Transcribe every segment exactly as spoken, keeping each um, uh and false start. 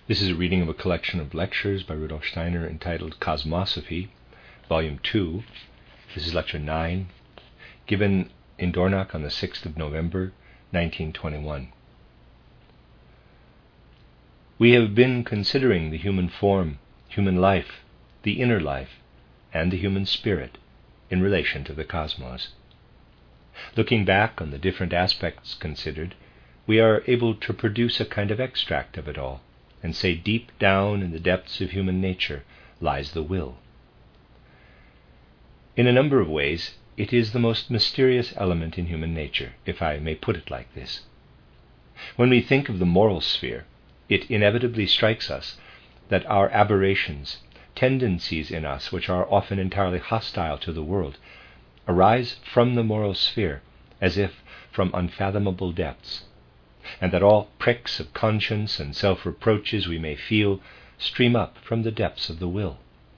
This is a reading of a collection of lectures by Rudolf Steiner entitled Cosmosophy, Volume two. This is Lecture nine, given in Dornach on the sixth of November, nineteen twenty-one. We have been considering the human form, human life, the inner life, and the human spirit in relation to the cosmos. Looking back on the different aspects considered, we are able to produce a kind of extract of it all, and say deep down in the depths of human nature lies the will. In a number of ways, it is the most mysterious element in human nature, if I may put it like this. When we think of the moral sphere, it inevitably strikes us that our aberrations, tendencies in us which are often entirely hostile to the world, arise from the moral sphere as if from unfathomable depths, and that all pricks of conscience and self-reproaches we may feel stream up from the depths of the will.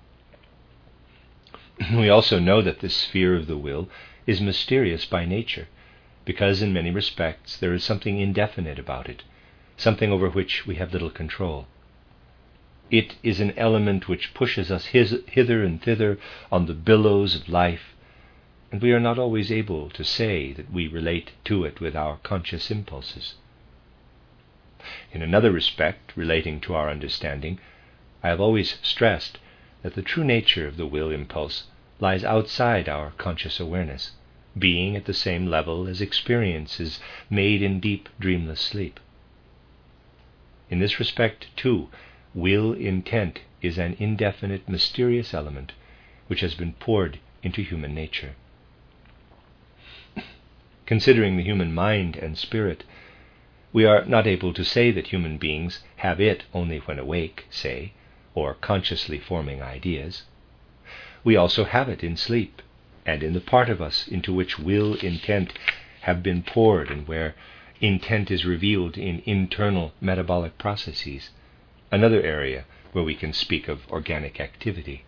We also know that this sphere of the will is mysterious by nature, because in many respects there is something indefinite about it, something over which we have little control. It is an element which pushes us his, hither and thither on the billows of life, and we are not always able to say that we relate to it with our conscious impulses. In another respect, relating to our understanding, I have always stressed that the true nature of the will impulse lies outside our conscious awareness, being at the same level as experiences made in deep, dreamless sleep. In this respect, too, will intent is an indefinite, mysterious element which has been poured into human nature. Considering the human mind and spirit, we are not able to say that human beings have it only when awake, say, or consciously forming ideas. We also have it in sleep, and in the part of us into which will, intent have been poured, and where intent is revealed in internal metabolic processes, another area where we can speak of organic activity.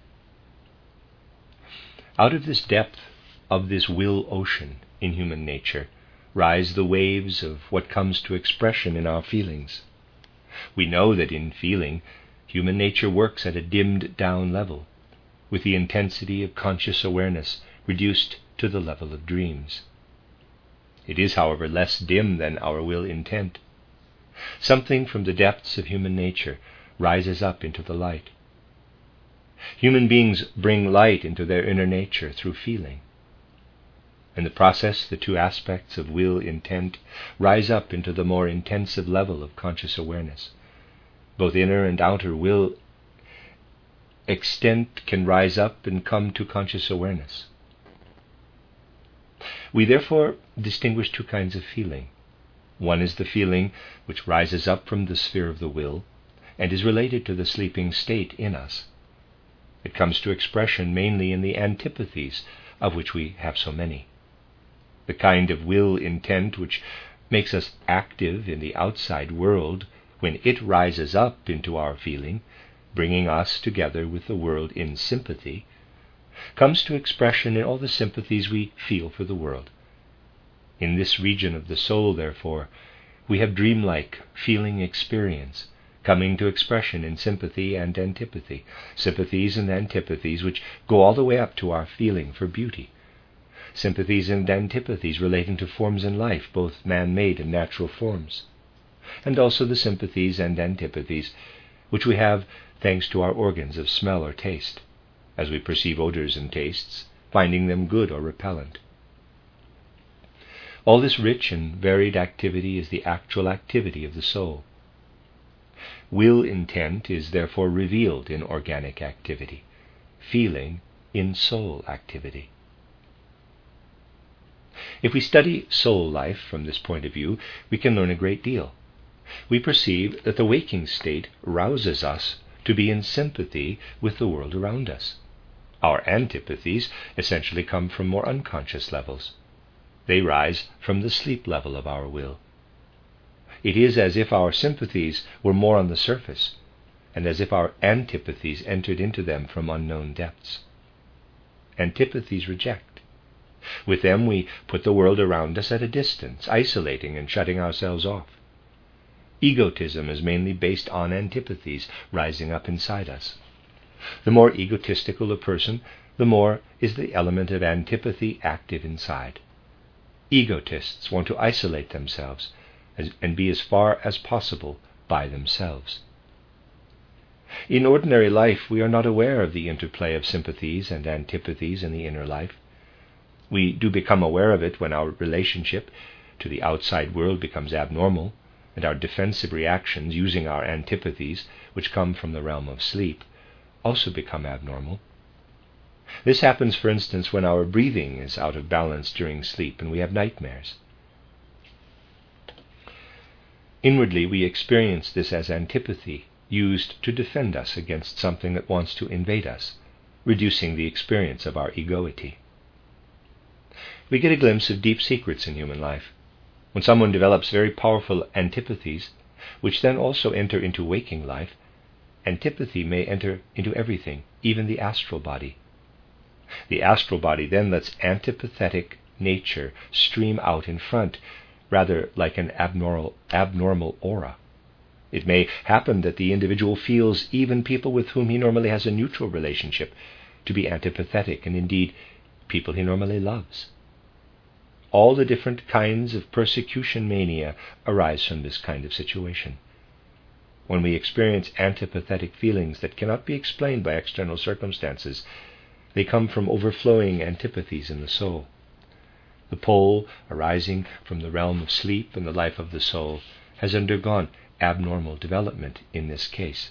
Out of this depth of this will ocean in human nature rise the waves of what comes to expression in our feelings. We know that in feeling, human nature works at a dimmed-down level, with the intensity of conscious awareness reduced to the level of dreams. It is, however, less dim than our will intent. Something from the depths of human nature rises up into the light. Human beings bring light into their inner nature through feeling. In the process, the two aspects of will intent rise up into the more intensive level of conscious awareness. Both inner and outer will extent can rise up and come to conscious awareness. We therefore distinguish two kinds of feeling. One is the feeling which rises up from the sphere of the will and is related to the sleeping state in us. It comes to expression mainly in the antipathies, of which we have so many. The kind of will intent which makes us active in the outside world, when it rises up into our feeling, bringing us together with the world in sympathy, comes to expression in all the sympathies we feel for the world. In this region of the soul, therefore, we have dreamlike feeling experience, coming to expression in sympathy and antipathy, sympathies and antipathies which go all the way up to our feeling for beauty, sympathies and antipathies relating to forms in life, both man-made and natural forms, and also the sympathies and antipathies which we have thanks to our organs of smell or taste, as we perceive odors and tastes, finding them good or repellent. All this rich and varied activity is the actual activity of the soul. Will intent is therefore revealed in organic activity, feeling in soul activity. If we study soul life from this point of view, we can learn a great deal. We perceive that the waking state rouses us to be in sympathy with the world around us. Our antipathies essentially come from more unconscious levels. They rise from the sleep level of our will. It is as if our sympathies were more on the surface, and as if our antipathies entered into them from unknown depths. Antipathies reject. With them we put the world around us at a distance, isolating and shutting ourselves off. Egotism is mainly based on antipathies rising up inside us. The more egotistical a person, the more is the element of antipathy active inside. Egotists want to isolate themselves and be as far as possible by themselves. In ordinary life, we are not aware of the interplay of sympathies and antipathies in the inner life. We do become aware of it when our relationship to the outside world becomes abnormal, and our defensive reactions using our antipathies, which come from the realm of sleep, also become abnormal. This happens, for instance, when our breathing is out of balance during sleep and we have nightmares. Inwardly, we experience this as antipathy, used to defend us against something that wants to invade us, reducing the experience of our egoity. We get a glimpse of deep secrets in human life. When someone develops very powerful antipathies, which then also enter into waking life, antipathy may enter into everything, even the astral body. The astral body then lets antipathetic nature stream out in front, rather like an abnormal, abnormal aura. It may happen that the individual feels even people with whom he normally has a neutral relationship to be antipathetic, and indeed people he normally loves. All the different kinds of persecution mania arise from this kind of situation. When we experience antipathetic feelings that cannot be explained by external circumstances, they come from overflowing antipathies in the soul. The pole arising from the realm of sleep and the life of the soul has undergone abnormal development in this case.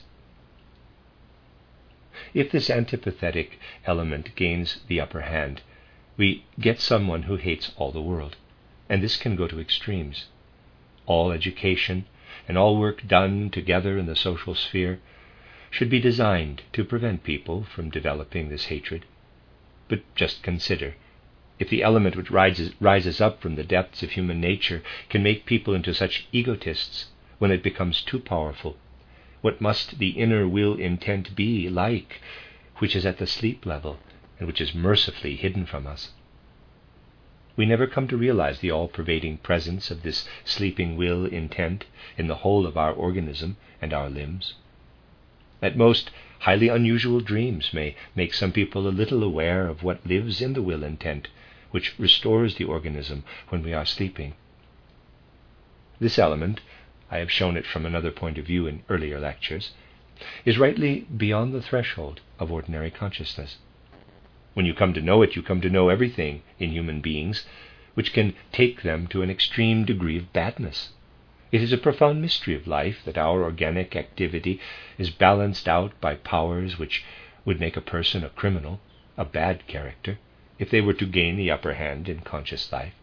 If this antipathetic element gains the upper hand, we get someone who hates all the world, and this can go to extremes. All education and all work done together in the social sphere should be designed to prevent people from developing this hatred. But just consider, if the element which rises, rises up from the depths of human nature can make people into such egotists when it becomes too powerful, what must the inner will intent be like, which is at the sleep level and which is mercifully hidden from us? We never come to realize the all-pervading presence of this sleeping will intent in the whole of our organism and our limbs. At most, highly unusual dreams may make some people a little aware of what lives in the will intent, which restores the organism when we are sleeping. This element, I have shown it from another point of view in earlier lectures, is rightly beyond the threshold of ordinary consciousness. When you come to know it, you come to know everything in human beings, which can take them to an extreme degree of badness. It is a profound mystery of life that our organic activity is balanced out by powers which would make a person a criminal, a bad character, if they were to gain the upper hand in conscious life.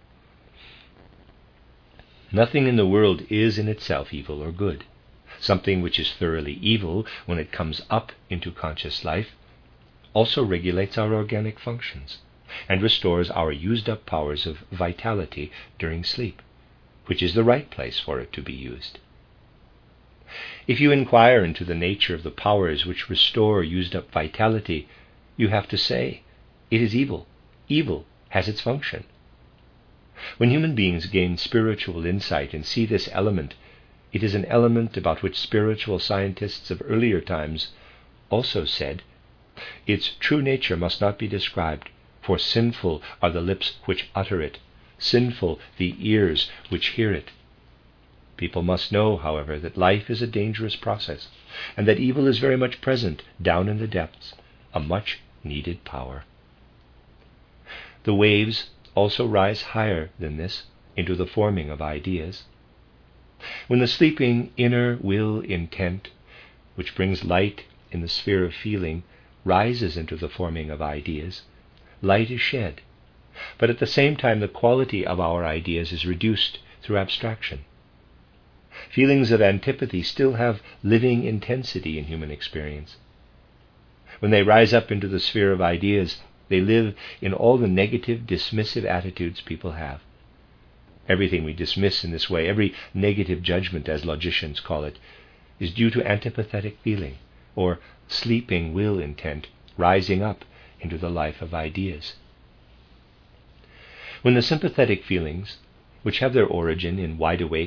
Nothing in the world is in itself evil or good. Something which is thoroughly evil, when it comes up into conscious life, also regulates our organic functions and restores our used-up powers of vitality during sleep, which is the right place for it to be used. If you inquire into the nature of the powers which restore used-up vitality, you have to say, it is evil. Evil has its function. When human beings gain spiritual insight and see this element, it is an element about which spiritual scientists of earlier times also said, its true nature must not be described, for sinful are the lips which utter it, sinful the ears which hear it. People must know, however, that life is a dangerous process, and that evil is very much present down in the depths, a much needed power. The waves also rise higher than this into the forming of ideas. When the sleeping inner will intent, which brings light in the sphere of feeling, rises into the forming of ideas, light is shed, but at the same time the quality of our ideas is reduced through abstraction. Feelings of antipathy still have living intensity in human experience. When they rise up into the sphere of ideas, they live in all the negative, dismissive attitudes people have. Everything we dismiss in this way, every negative judgment, as logicians call it, is due to antipathetic feeling, or sleeping will intent, rising up into the life of ideas. When the sympathetic feelings, which have their origin in wide-awake,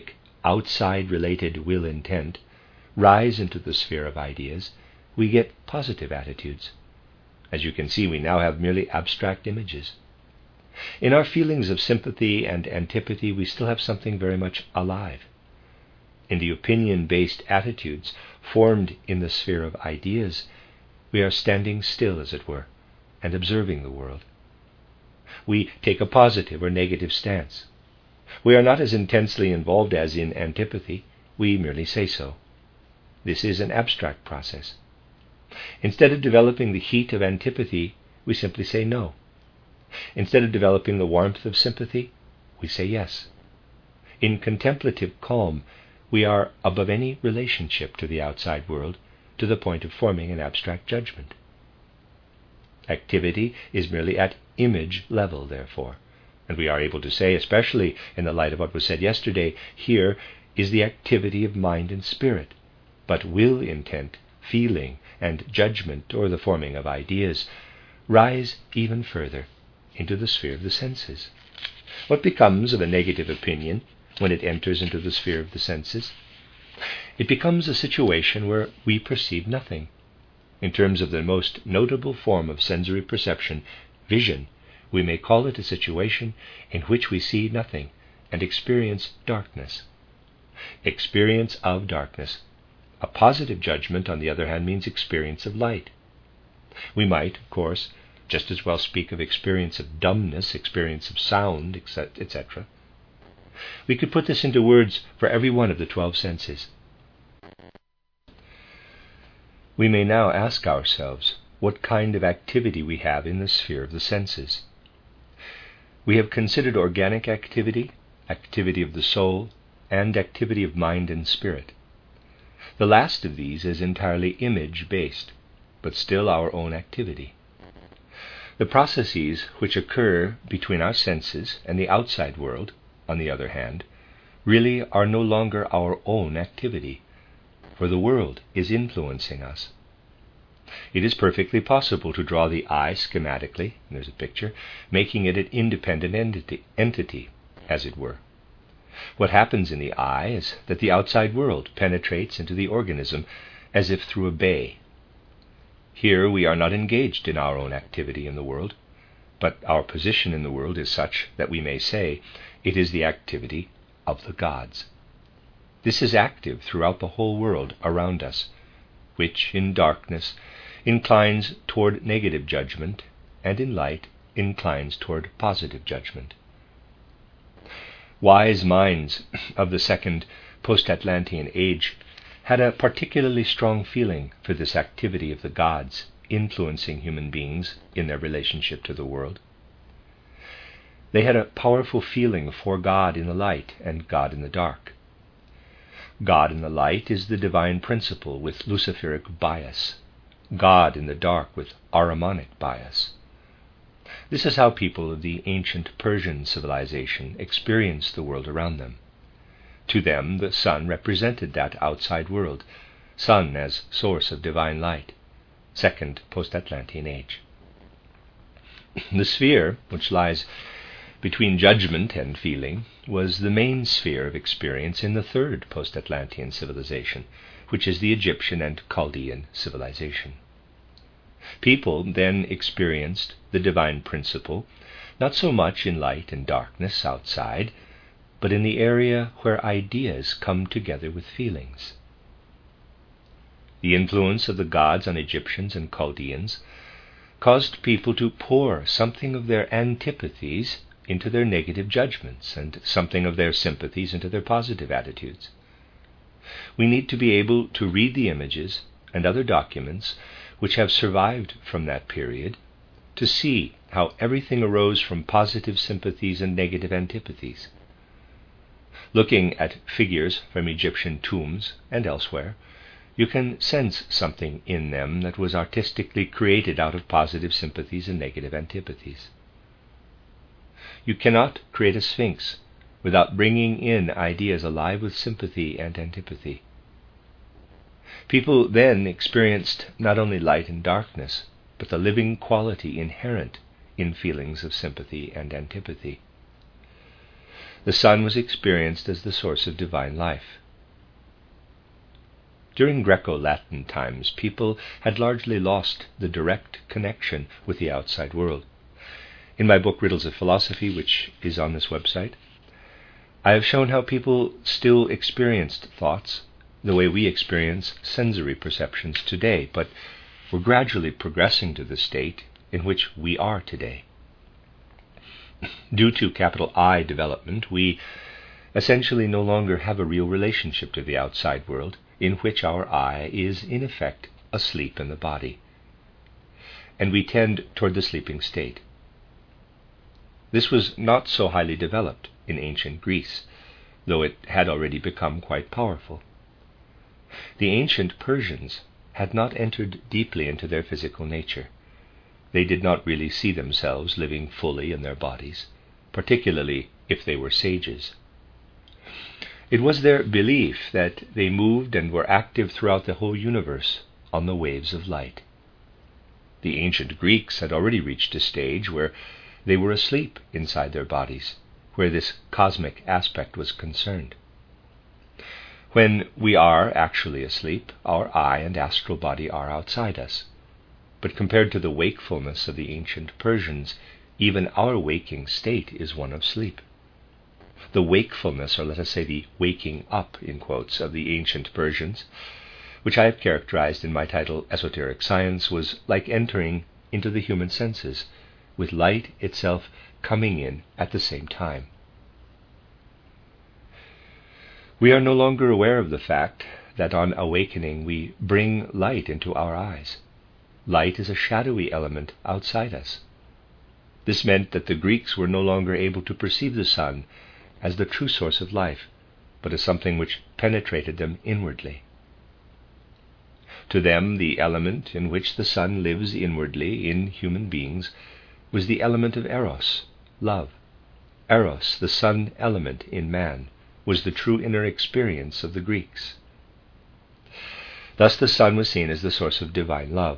outside-related will intent rise into the sphere of ideas, we get positive attitudes. As you can see, we now have merely abstract images. In our feelings of sympathy and antipathy, we still have something very much alive. In the opinion-based attitudes formed in the sphere of ideas, we are standing still, as it were, and observing the world. We take a positive or negative stance. We are not as intensely involved as in antipathy. We merely say so. This is an abstract process. Instead of developing the heat of antipathy, we simply say no. Instead of developing the warmth of sympathy, we say yes. In contemplative calm, we are above any relationship to the outside world, to the point of forming an abstract judgment. Activity is merely at image level, therefore, and we are able to say, especially in the light of what was said yesterday, here is the activity of mind and spirit, but will intent, feeling, and judgment, or the forming of ideas, rise even further into the sphere of the senses. What becomes of a negative opinion when it enters into the sphere of the senses? It becomes a situation where we perceive nothing. In terms of the most notable form of sensory perception, vision, we may call it a situation in which we see nothing and experience darkness. Experience of darkness. A positive judgment, on the other hand, means experience of light. We might, of course, just as well speak of experience of dumbness, experience of sound, et cetera. We could put this into words for every one of the twelve senses. We may now ask ourselves what kind of activity we have in the sphere of the senses. We have considered organic activity, activity of the soul, and activity of mind and spirit. The last of these is entirely image-based, but still our own activity. The processes which occur between our senses and the outside world, on the other hand, really are no longer our own activity, for the world is influencing us. It is perfectly possible to draw the eye schematically, and there's a picture, making it an independent entity, entity, as it were. What happens in the eye is that the outside world penetrates into the organism as if through a bay. Here we are not engaged in our own activity in the world, but our position in the world is such that we may say it is the activity of the gods. This is active throughout the whole world around us, which in darkness inclines toward negative judgment, and in light inclines toward positive judgment. Wise minds of the second post-Atlantean age had a particularly strong feeling for this activity of the gods influencing human beings in their relationship to the world. They had a powerful feeling for God in the light and God in the dark. God in the light is the divine principle with luciferic bias, God in the dark with Ahrimanic bias. This is how people of the ancient Persian civilization experienced the world around them. To them, the sun represented that outside world, sun as source of divine light, second post-Atlantean age. The sphere, which lies between judgment and feeling, was the main sphere of experience in the third post-Atlantean civilization, which is the Egyptian and Chaldean civilization. People then experienced the divine principle, not so much in light and darkness outside, but in the area where ideas come together with feelings. The influence of the gods on Egyptians and Chaldeans caused people to pour something of their antipathies into their negative judgments and something of their sympathies into their positive attitudes. We need to be able to read the images and other documents which have survived from that period to see how everything arose from positive sympathies and negative antipathies. Looking at figures from Egyptian tombs and elsewhere, you can sense something in them that was artistically created out of positive sympathies and negative antipathies. You cannot create a sphinx without bringing in ideas alive with sympathy and antipathy. People then experienced not only light and darkness, but the living quality inherent in feelings of sympathy and antipathy. the sun was experienced as the source of divine life. During Greco-Latin times, people had largely lost the direct connection with the outside world. In my book, Riddles of Philosophy, which is on this website, I have shown how people still experienced thoughts the way we experience sensory perceptions today, but were gradually progressing to the state in which we are today. Due to capital I development, we essentially no longer have a real relationship to the outside world, in which our I is, in effect, asleep in the body, and we tend toward the sleeping state. This was not so highly developed in ancient Greece, though it had already become quite powerful. The ancient Persians had not entered deeply into their physical nature. They did not really see themselves living fully in their bodies, particularly if they were sages. It was their belief that they moved and were active throughout the whole universe on the waves of light. The ancient Greeks had already reached a stage where they were asleep inside their bodies, where this cosmic aspect was concerned. When we are actually asleep, our I and astral body are outside us. But compared to the wakefulness of the ancient Persians, even our waking state is one of sleep. The wakefulness, or let us say the waking up, in quotes, of the ancient Persians, which I have characterized in my title Esoteric Science, was like entering into the human senses, with light itself coming in at the same time. We are no longer aware of the fact that on awakening we bring light into our eyes. Light is a shadowy element outside us. This meant that the Greeks were no longer able to perceive the sun as the true source of life, but as something which penetrated them inwardly. To them, the element in which the sun lives inwardly in human beings was the element of eros, love. Eros, the sun element in man, was the true inner experience of the Greeks. Thus the sun was seen as the source of divine love.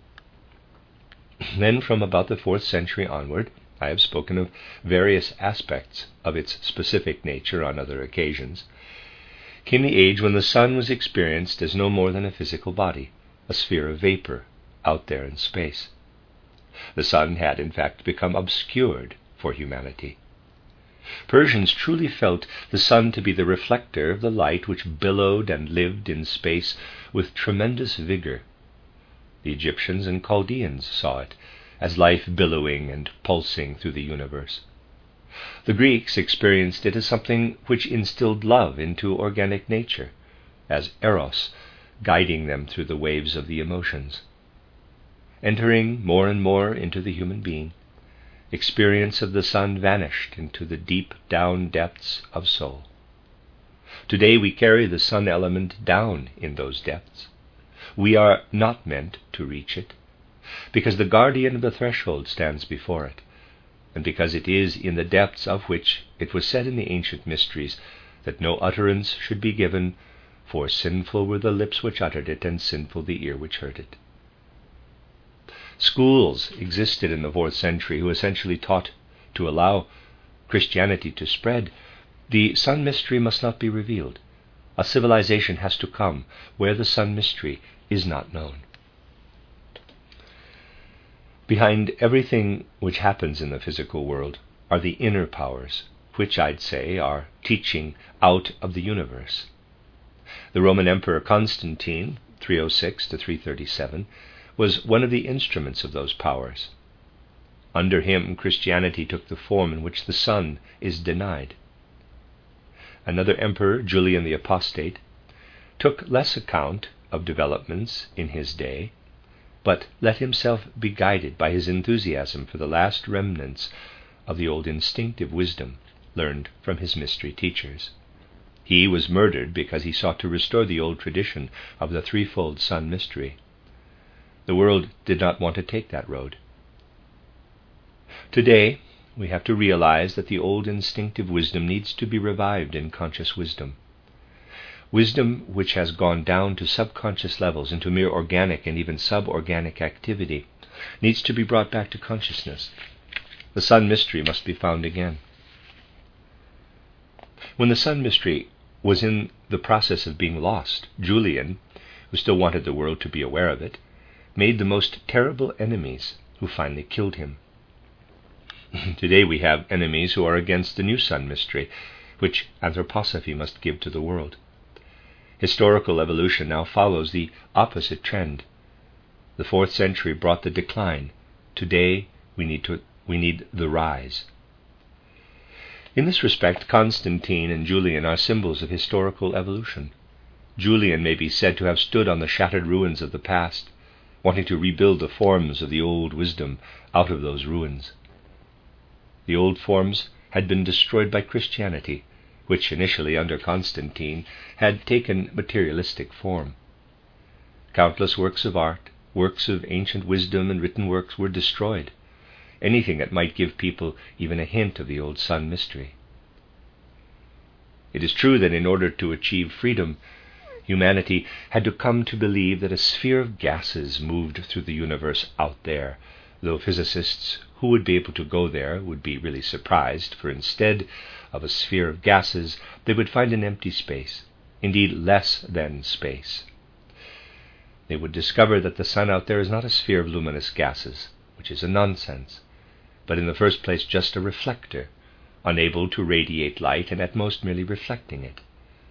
Then, from about the fourth century onward, I have spoken of various aspects of its specific nature on other occasions, came the age when the sun was experienced as no more than a physical body, a sphere of vapor out there in space. The sun had, in fact, become obscured for humanity. Persians truly felt the sun to be the reflector of the light which billowed and lived in space with tremendous vigor. The Egyptians and Chaldeans saw it as life billowing and pulsing through the universe. The Greeks experienced it as something which instilled love into organic nature, as eros, guiding them through the waves of the emotions. Entering more and more into the human being, experience of the sun vanished into the deep down depths of soul. Today we carry the sun element down in those depths. We are not meant to reach it, because the guardian of the threshold stands before it, and because it is in the depths of which it was said in the ancient mysteries that no utterance should be given, for sinful were the lips which uttered it, and sinful the ear which heard it. Schools existed in the fourth century who essentially taught to allow Christianity to spread. The sun mystery must not be revealed. A civilization has to come where the sun mystery is not known. Behind everything which happens in the physical world are the inner powers, which I'd say are teaching out of the universe. The Roman Emperor Constantine, three oh six to three thirty-seven, was one of the instruments of those powers. Under him, Christianity took the form in which the sun is denied. Another emperor, Julian the Apostate, took less account of developments in his day, but let himself be guided by his enthusiasm for the last remnants of the old instinctive wisdom learned from his mystery teachers. He was murdered because he sought to restore the old tradition of the threefold sun mystery. The world did not want to take that road. Today, we have to realize that the old instinctive wisdom needs to be revived in conscious wisdom. Wisdom which has gone down to subconscious levels, into mere organic and even suborganic activity, needs to be brought back to consciousness. The sun mystery must be found again. When the sun mystery was in the process of being lost, Julian, who still wanted the world to be aware of it, made the most terrible enemies who finally killed him. Today we have enemies who are against the new sun mystery, which anthroposophy must give to the world. Historical evolution now follows the opposite trend. The fourth century brought the decline. Today we need to we need the rise. In this respect, Constantine and Julian are symbols of historical evolution. Julian may be said to have stood on the shattered ruins of the past, wanting to rebuild the forms of the old wisdom out of those ruins. The old forms had been destroyed by Christianity, which initially under Constantine had taken materialistic form. Countless works of art, works of ancient wisdom and written works were destroyed, anything that might give people even a hint of the old sun mystery. It is true that in order to achieve freedom, humanity had to come to believe that a sphere of gases moved through the universe out there, though physicists who would be able to go there would be really surprised, for instead of a sphere of gases, they would find an empty space, indeed less than space. They would discover that the sun out there is not a sphere of luminous gases, which is a nonsense, but in the first place just a reflector, unable to radiate light and at most merely reflecting it.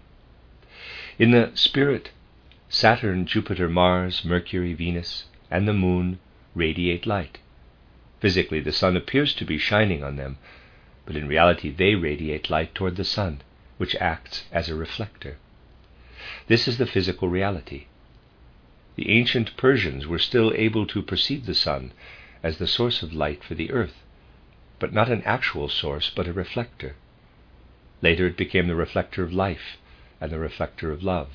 In the spirit, Saturn, Jupiter, Mars, Mercury, Venus, and the moon radiate light. Physically, the sun appears to be shining on them, but in reality they radiate light toward the sun, which acts as a reflector. This is the physical reality. The ancient Persians were still able to perceive the sun as the source of light for the earth, but not an actual source, but a reflector. Later it became the reflector of life and the reflector of love.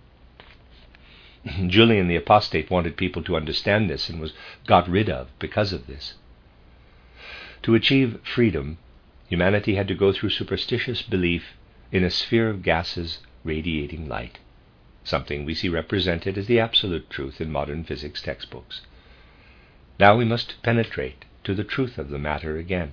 Julian the Apostate wanted people to understand this and was got rid of because of this. To achieve freedom, humanity had to go through superstitious belief in a sphere of gases radiating light, something we see represented as the absolute truth in modern physics textbooks. Now we must penetrate to the truth of the matter again.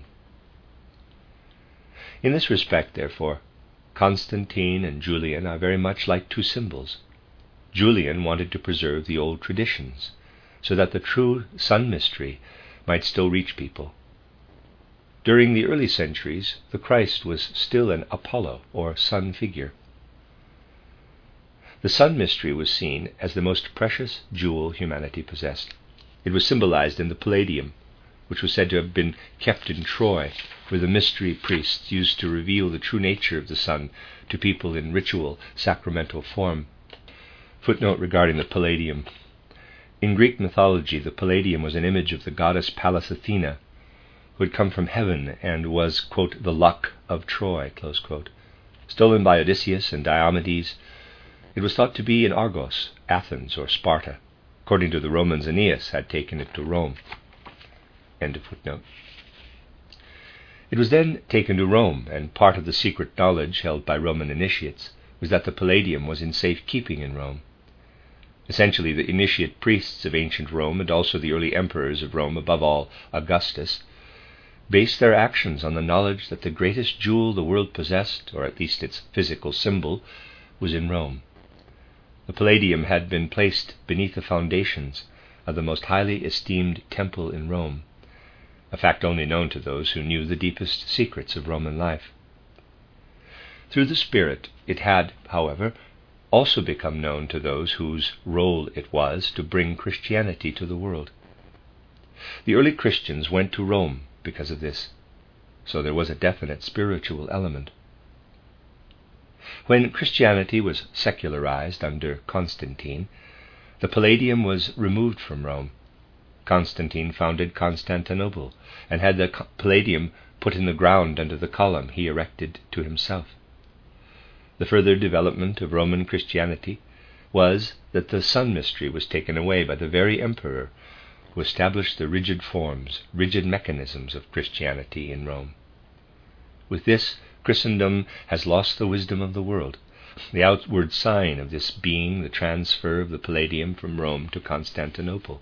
In this respect, therefore, Constantine and Julian are very much like two symbols. Julian wanted to preserve the old traditions, so that the true sun mystery might still reach people. During the early centuries, the Christ was still an Apollo, or sun figure. The sun mystery was seen as the most precious jewel humanity possessed. It was symbolized in the Palladium, which was said to have been kept in Troy, where the mystery priests used to reveal the true nature of the sun to people in ritual, sacramental form. Footnote regarding the Palladium. In Greek mythology, the Palladium was an image of the goddess Pallas Athena, who had come from heaven and was, quote, the luck of Troy, close quote. Stolen by Odysseus and Diomedes, it was thought to be in Argos, Athens, or Sparta. According to the Romans, Aeneas had taken it to Rome. End of footnote. It was then taken to Rome, and part of the secret knowledge held by Roman initiates was that the Palladium was in safe keeping in Rome. Essentially, the initiate priests of ancient Rome, and also the early emperors of Rome, above all Augustus, based their actions on the knowledge that the greatest jewel the world possessed, or at least its physical symbol, was in Rome. The Palladium had been placed beneath the foundations of the most highly esteemed temple in Rome, a fact only known to those who knew the deepest secrets of Roman life. Through the Spirit, it had, however, also become known to those whose role it was to bring Christianity to the world. The early Christians went to Rome because of this, so there was a definite spiritual element. When Christianity was secularized under Constantine, the Palladium was removed from Rome. Constantine founded Constantinople and had the Palladium put in the ground under the column he erected to himself. The further development of Roman Christianity was that the sun mystery was taken away by the very emperor who established the rigid forms, rigid mechanisms of Christianity in Rome. With this, Christendom has lost the wisdom of the world, the outward sign of this being the transfer of the Palladium from Rome to Constantinople.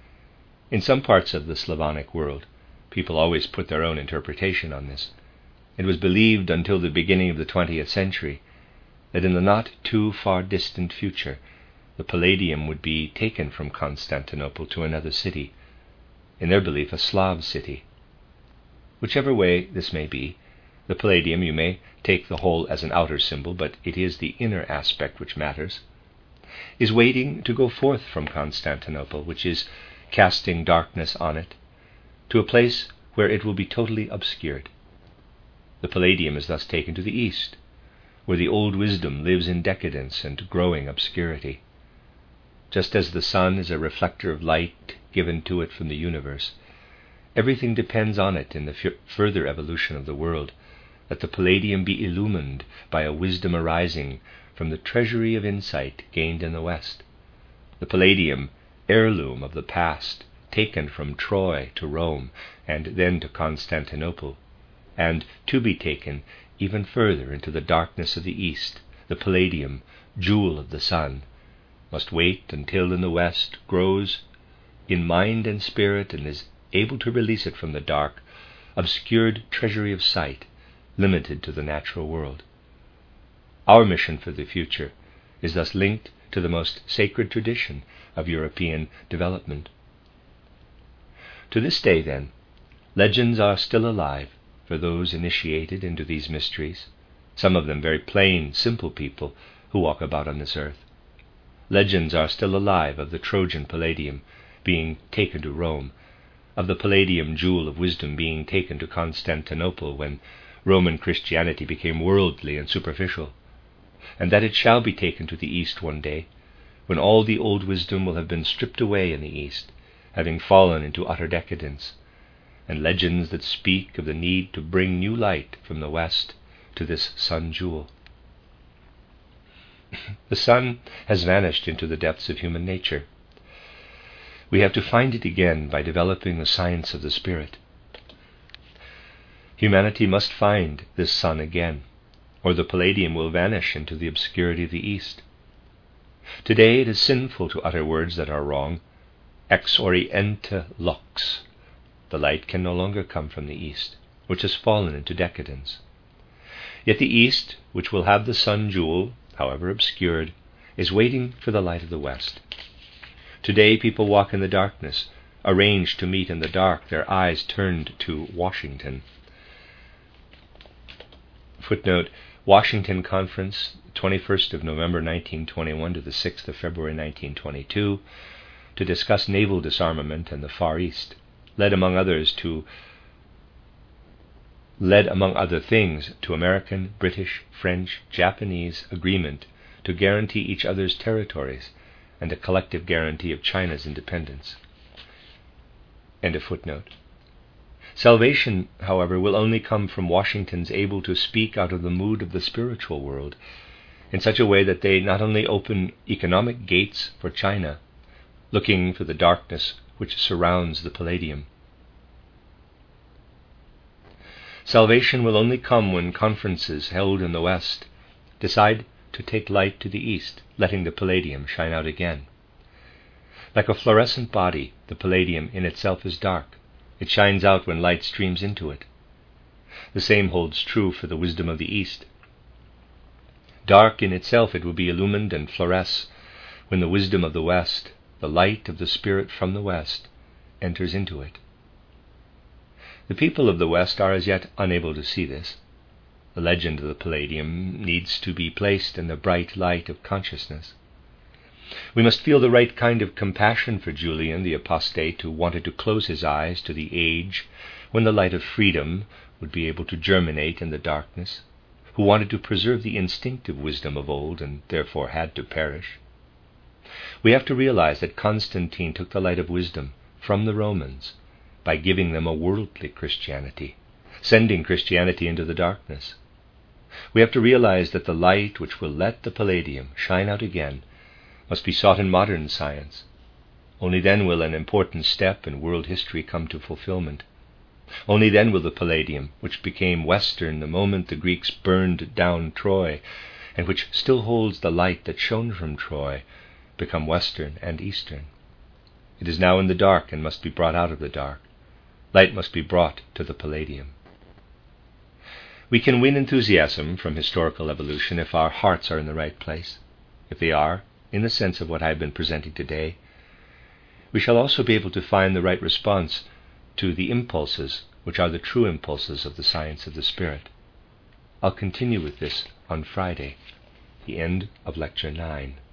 In some parts of the Slavonic world, people always put their own interpretation on this. It was believed until the beginning of the twentieth century that in the not too far distant future the Palladium would be taken from Constantinople to another city, in their belief a Slav city. Whichever way this may be, the Palladium, you may take the whole as an outer symbol, but it is the inner aspect which matters, is waiting to go forth from Constantinople, which is casting darkness on it, to a place where it will be totally obscured. The Palladium is thus taken to the east, where the old wisdom lives in decadence and growing obscurity. Just as the sun is a reflector of light given to it from the universe, everything depends on it in the f- further evolution of the world, that the Palladium be illumined by a wisdom arising from the treasury of insight gained in the West. The Palladium, heirloom of the past, taken from Troy to Rome and then to Constantinople, and to be taken even further into the darkness of the East, the Palladium, jewel of the sun, must wait until in the West grows in mind and spirit and is able to release it from the dark, obscured treasury of sight, limited to the natural world. Our mission for the future is thus linked to the most sacred tradition of European development. To this day, then, legends are still alive for those initiated into these mysteries, some of them very plain, simple people who walk about on this earth. Legends are still alive of the Trojan Palladium being taken to Rome, of the Palladium jewel of wisdom being taken to Constantinople when Roman Christianity became worldly and superficial, and that it shall be taken to the East one day, when all the old wisdom will have been stripped away in the East, having fallen into utter decadence, and legends that speak of the need to bring new light from the West to this sun jewel. The sun has vanished into the depths of human nature. We have to find it again by developing the science of the spirit. Humanity must find this sun again, or the Palladium will vanish into the obscurity of the East. Today it is sinful to utter words that are wrong. Ex oriente lux. The light can no longer come from the East, which has fallen into decadence. Yet the East, which will have the sun jewel, however obscured, is waiting for the light of the West. Today people walk in the darkness, arranged to meet in the dark, their eyes turned to Washington. Footnote, Washington Conference, twenty-first of November nineteen twenty-one to the sixth of February nineteen twenty-two, to discuss naval disarmament in the Far East, led among others to led among other things to American, British, French, Japanese agreement to guarantee each other's territories and a collective guarantee of China's independence. End of footnote. Salvation, however, will only come from Washington's able to speak out of the mood of the spiritual world in such a way that they not only open economic gates for China, looking for the darkness which surrounds the Palladium. Salvation will only come when conferences held in the West decide to take light to the East, letting the Palladium shine out again. Like a fluorescent body, the Palladium in itself is dark. It shines out when light streams into it. The same holds true for the wisdom of the East. Dark in itself it will be illumined and fluoresce when the wisdom of the West, the light of the Spirit from the West, enters into it. The people of the West are as yet unable to see this. The legend of the Palladium needs to be placed in the bright light of consciousness. We must feel the right kind of compassion for Julian the apostate, who wanted to close his eyes to the age when the light of freedom would be able to germinate in the darkness, who wanted to preserve the instinctive wisdom of old and therefore had to perish. We have to realize that Constantine took the light of wisdom from the Romans by giving them a worldly Christianity, sending Christianity into the darkness. We have to realize that the light which will let the Palladium shine out again must be sought in modern science. Only then will an important step in world history come to fulfillment. Only then will the Palladium, which became Western the moment the Greeks burned down Troy, and which still holds the light that shone from Troy, become Western and Eastern. It is now in the dark and must be brought out of the dark. Light must be brought to the Palladium. We can win enthusiasm from historical evolution if our hearts are in the right place. If they are, in the sense of what I've been presenting today, we shall also be able to find the right response to the impulses, which are the true impulses of the science of the Spirit. I'll continue with this on Friday, the end of Lecture nine.